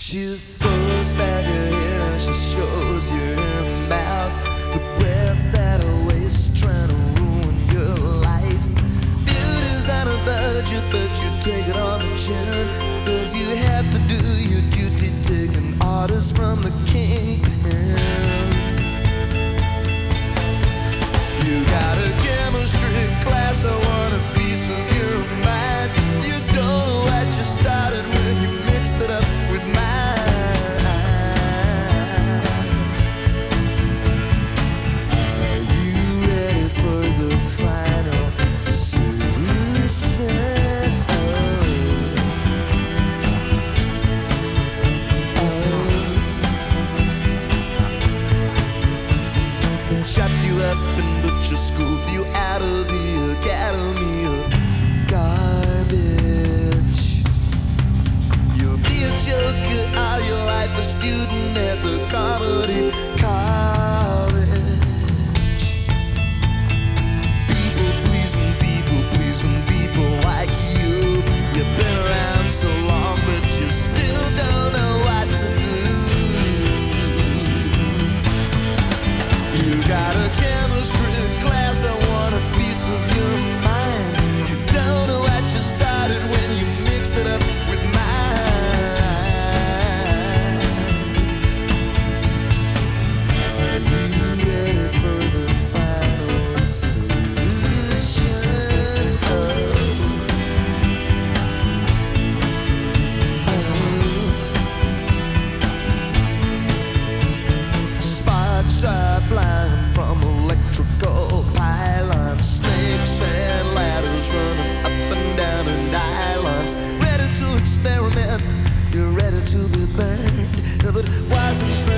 She throws back her head and she shows you her mouth. The breath that awaits trying to ruin your life. Beauty's on a budget, but you take it on the chin. Cause you have to do your duty, taking orders from the kingpin. You got a chemistry class, I want a piece of your mind. You don't know what you started when you mixed it up with mine. Are you ready for the final solution? Chopped you up and butcher schooled you out of the academy of garbage. You'll be a joker all your life, a student at the comedy college. People pleasing people like you. You've been around so long, but you still don't know what to do. You got a chemistry class, I want a piece of your mind. You don't know what you started when you mixed it up with mine. Are you ready for the final solution? Sparks are flying from electrical pylons, snakes and ladders running up and down and islands. Ready to experiment, you're ready to be burned. If it wasn't